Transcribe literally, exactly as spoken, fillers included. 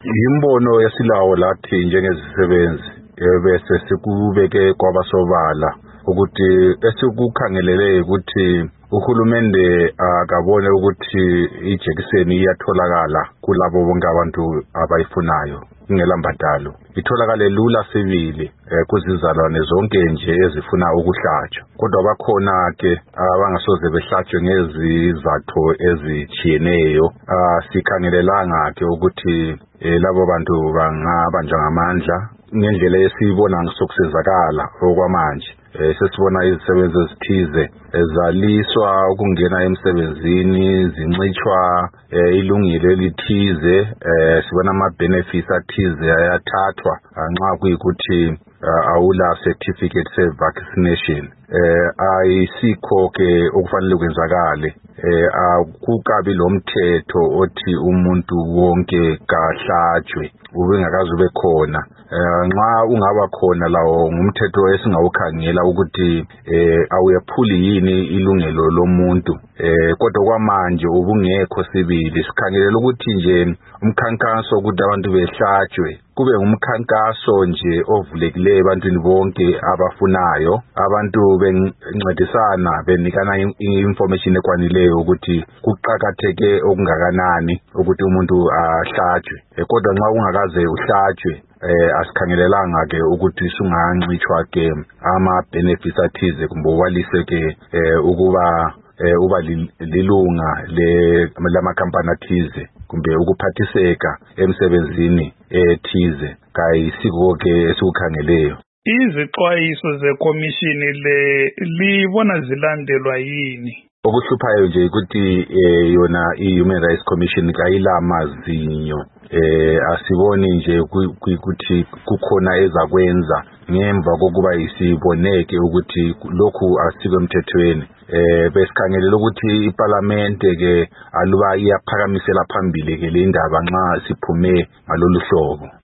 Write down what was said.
Imbono yasilawo lathi njengezisebenzi bese sikubeke kwabasobala ukuthi esikukhangelele ukuthi uhulumende akabone ukuthi ijekiseni iyatholakala kulabo bonke abantu abayifunayo ingela mbadalo itholakale lula sibili kuzizalwane zonke nje ezifuna ukuhlatshwa kodwa bakhona ke abangasoze behlatshwe ngezizathu ezijiyeneyo sikhangelelanga ke ukuthi labo bantu bangabanjwa ngamandla ngendlela esibona ngosokusezakala okwamanje sesibona izisebenzi ezithize ezaliswa ukungena emsebenzini zincitshwa ilungile lithize sibona ama benefits athize ayathathwa nxa kuyikuthi awula certificate se vaccination ayisikho ke okufanele kwenzakale akukabi lo mthetho othi umuntu wonke kahlatshwe ubengakazi ube khona nxa ungaba khona lawo ngumthetho esingawukhangela ukuthi awuyaphuli yini ilungelo lomuntu kodwa kwamanje ubungekho sibili sikhangelela ukuthi nje umkhankaso ukuthi abantu behlatshwe kube ngumkhankaso nje ovulekileyo ebantwini bonke abafunayo abantu bencedisana benikana information ekwanileyo ukuthi kuqhakatheke okungakanani ukuthi umuntu ahlatshwe kodwa nxa ungakaze uhlatshwe eh asikhangelelanga ke ukuthi sungancitshwa ke ama benefits athize kumbe walise ke ukuba uba lilunga le lama company athize kumbe ukuphathiseka emsebenzini ethize kayisiko ke esikukhangeleyo. Izixwayiso zekomishini le libona zilandelwa yini? Okuhluphayo nje ukuthi yona i-Human Rights Commission kayila mazinyo eh asiboni nje ukuthi kukhona ezakwenza ngemva kokuba isiboneke ukuthi lokhu asikho emthethweni eh besikhangelela ukuthi iParliament ke aluba iyaphakamisela phambili ke le ndaba nxa siphume ngalolu hlobo.